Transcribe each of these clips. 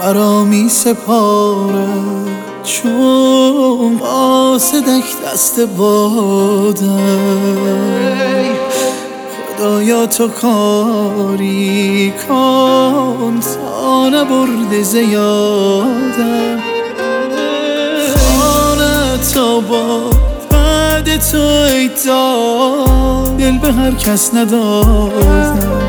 مرا می سپارد چون قاصدک دست بادم. خدایا تو کاری کن تا نبرده زیادم. خانه تا با بعد تو ای داد دل به هر کس ندادم.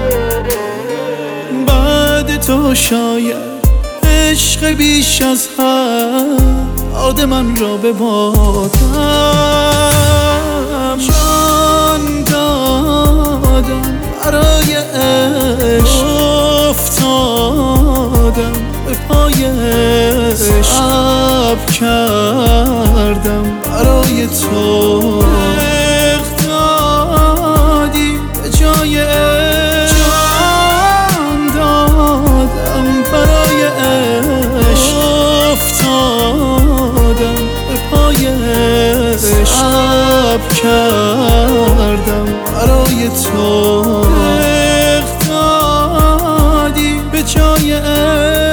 بعد تو شاید عشق بیش از حد من را ببادم. جان دادم برای عشق افتادم به پای عشق صبر کردم برای تو اقتدادی به جای عشق. جان دادم برای عشق افتادم به پای عشق صبر کردم برای تو اقتدادی به جای عشق.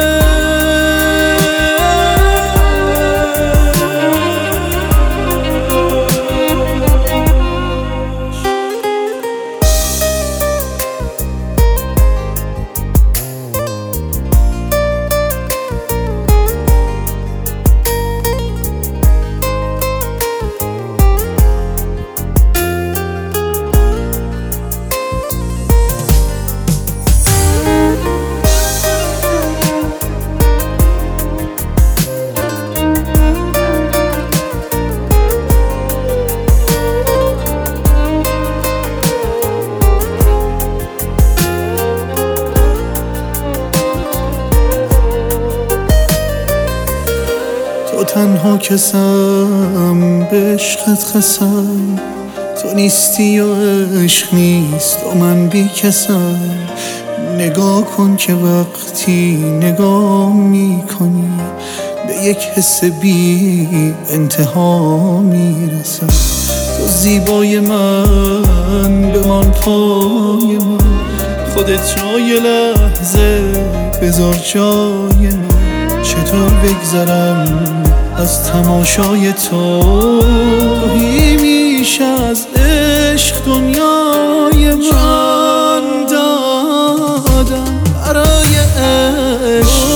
تو تنها کسم به عشقت خسم. تو نیستی و عشق نیست و من بی کسم. نگاه کن که وقتی نگاه می کنی به یک حس بی انتها می رسم. تو زیبای من بمان پای من. خودت جای لحظه بذار جای من. چطور بگذرم از تماشای تو؟ تویی میشه از عشق دنیای من. جان دادم برای عشق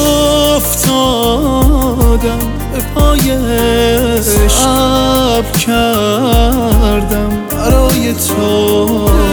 افتادم به پای عشق صبر کردم برای تو